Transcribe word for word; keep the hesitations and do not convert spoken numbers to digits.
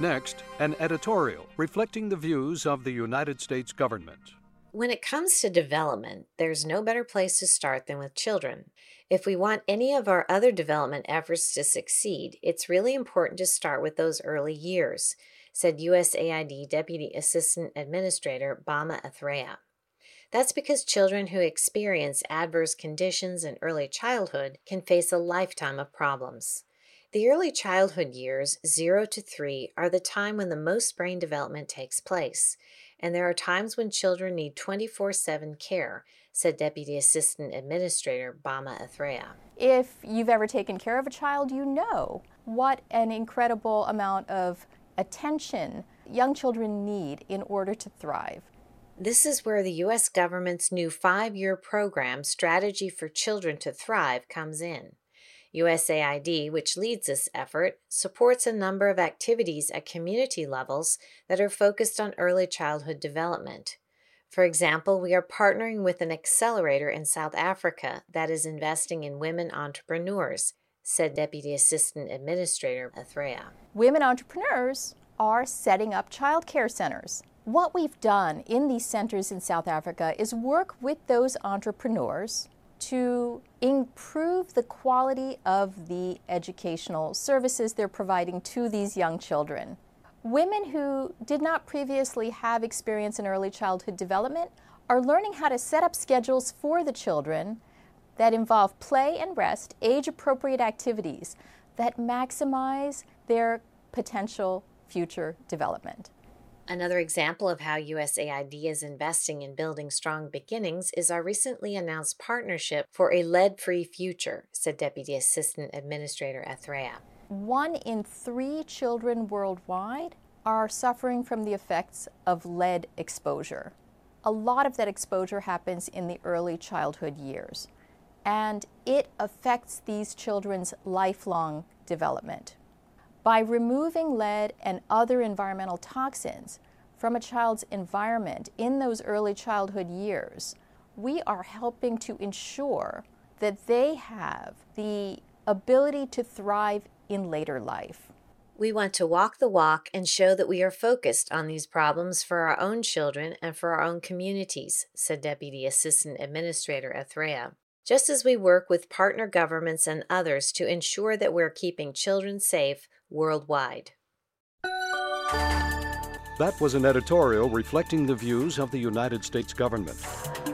Next, an editorial reflecting the views of the United States government. When it comes to development, there's no better place to start than with children. If we want any of our other development efforts to succeed, it's really important to start with those early years, said U S A I D Deputy Assistant Administrator Bama Athrea. That's because children who experience adverse conditions in early childhood can face a lifetime of problems. The early childhood years, zero to three, are the time when the most brain development takes place, and there are times when children need twenty-four seven care, said Deputy Assistant Administrator Bama Athrea. If you've ever taken care of a child, you know what an incredible amount of attention young children need in order to thrive. This is where the U S government's new five-year program, Strategy for Children to Thrive, comes in. U S A I D, which leads this effort, supports a number of activities at community levels that are focused on early childhood development. For example, we are partnering with an accelerator in South Africa that is investing in women entrepreneurs, said Deputy Assistant Administrator Athrea. Women entrepreneurs are setting up child care centers. What we've done in these centers in South Africa is work with those entrepreneurs to improve the quality of the educational services they're providing to these young children. Women who did not previously have experience in early childhood development are learning how to set up schedules for the children that involve play and rest, age-appropriate activities that maximize their potential future development. Another example of how U S A I D is investing in building strong beginnings is our recently announced partnership for a lead-free future, said Deputy Assistant Administrator Athrea. One in three children worldwide are suffering from the effects of lead exposure. A lot of that exposure happens in the early childhood years, and it affects these children's lifelong development. By removing lead and other environmental toxins from a child's environment in those early childhood years, we are helping to ensure that they have the ability to thrive in later life. We want to walk the walk and show that we are focused on these problems for our own children and for our own communities, said Deputy Assistant Administrator Athrea. Just as we work with partner governments and others to ensure that we're keeping children safe worldwide. That was an editorial reflecting the views of the United States government.